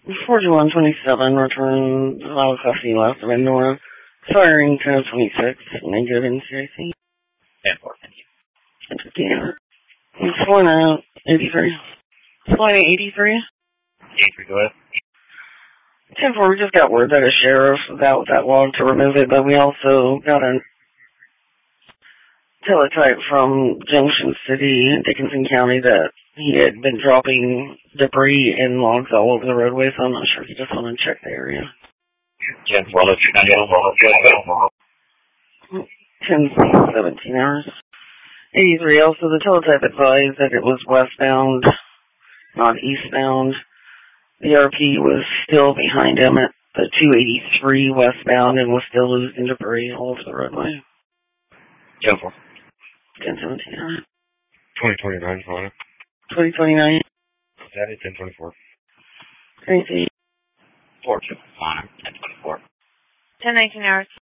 4127, return Lava Coffee left of Endora. Firing 1026, negative NCIC. 10-4, thank you. 83. Flying 83. 83, go ahead. 10-4, we just got word that a sheriff was out with that log to remove it, but we also got a teletype from Junction City, Dickinson County, that he had been dropping debris and logs all over the roadway, so I'm not sure if you just want to check the area. 10-4, let's check on 17 hours. 83, also the teletype advised that it was westbound, not eastbound. The RP was still behind him at the 283 westbound and was still losing debris all over the roadway. 10-4. 1017 hours. 2029, Connor. 2029. That is 1024. 28. 4-2, Connor, 10-24. 1019 hours.